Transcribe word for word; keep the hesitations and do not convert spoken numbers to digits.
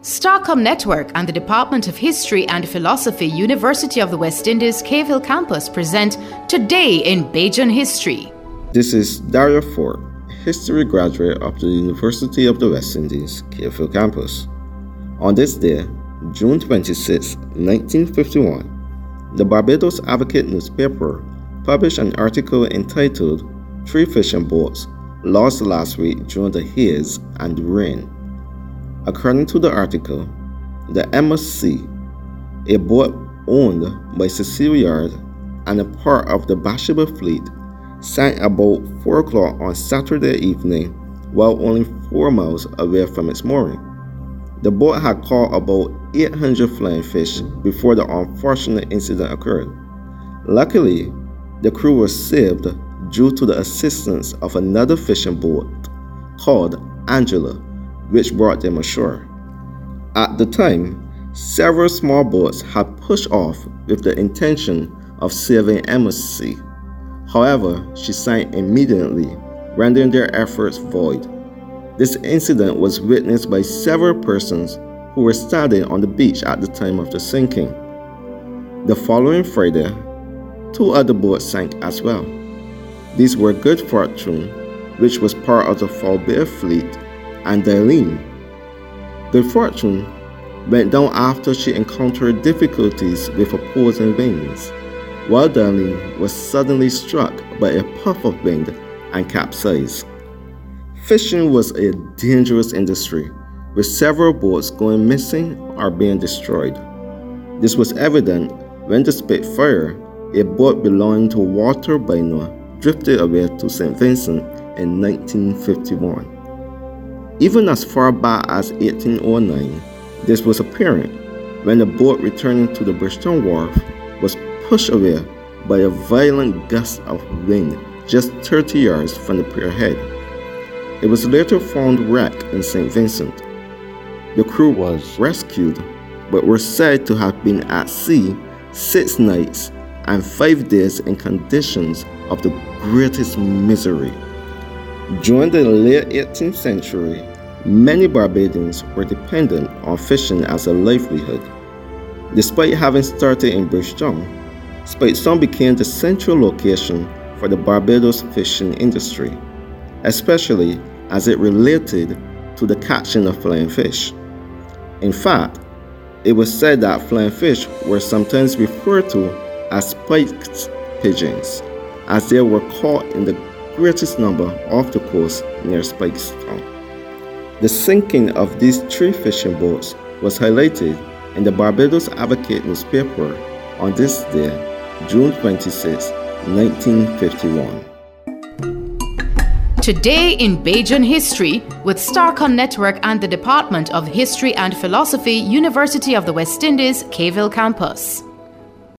Starcom Network and the Department of History and Philosophy, University of the West Indies, Cave Hill Campus present Today in Bajan History. This is Dario Ford, history graduate of the University of the West Indies, Cave Hill Campus. On this day, June twenty-sixth, nineteen fifty-one, the Barbados Advocate newspaper published an article entitled Three Fishing Boats Lost Last Week During the Haze and Rain. According to the article, the Emma C, a boat owned by Cecil Yard and a part of the Bathsheba fleet, sank about four o'clock on Saturday evening while only four miles away from its mooring. The boat had caught about eight hundred flying fish before the unfortunate incident occurred. Luckily, the crew was saved due to the assistance of another fishing boat called Angela, which brought them ashore. At the time, several small boats had pushed off with the intention of saving Emma C. However, she sank immediately, rendering their efforts void. This incident was witnessed by several persons who were standing on the beach at the time of the sinking. The following Friday, two other boats sank as well. These were Good Fortune, which was part of the Falbear fleet, and Daleen. Good Fortune went down after she encountered difficulties with opposing winds, while Daleen was suddenly struck by a puff of wind and capsized. Fishing was a dangerous industry, with several boats going missing or being destroyed. This was evident when the Spitfire, a boat belonging to Walter Bynner, drifted away to Saint Vincent in nineteen fifty-one. Even as far back as eighteen oh nine, this was apparent when a boat returning to the Bridgeton Wharf was pushed away by a violent gust of wind just thirty yards from the pier head. It was later found wrecked in Saint Vincent. The crew was rescued, but were said to have been at sea six nights and five days in conditions of the greatest misery. During the late eighteenth century, many Barbadians were dependent on fishing as a livelihood. Despite having started in Bridgeton, Speightstown became the central location for the Barbados fishing industry, especially as it related to the catching of flying fish. In fact, it was said that flying fish were sometimes referred to as spiked pigeons, as they were caught in the greatest number off the coast near Speightstown. The sinking of these three fishing boats was highlighted in the Barbados Advocate newspaper on this day, June twenty-sixth, nineteen fifty-one. Today in Bajan History with Starcom Network and the Department of History and Philosophy, University of the West Indies, Cave Hill Campus.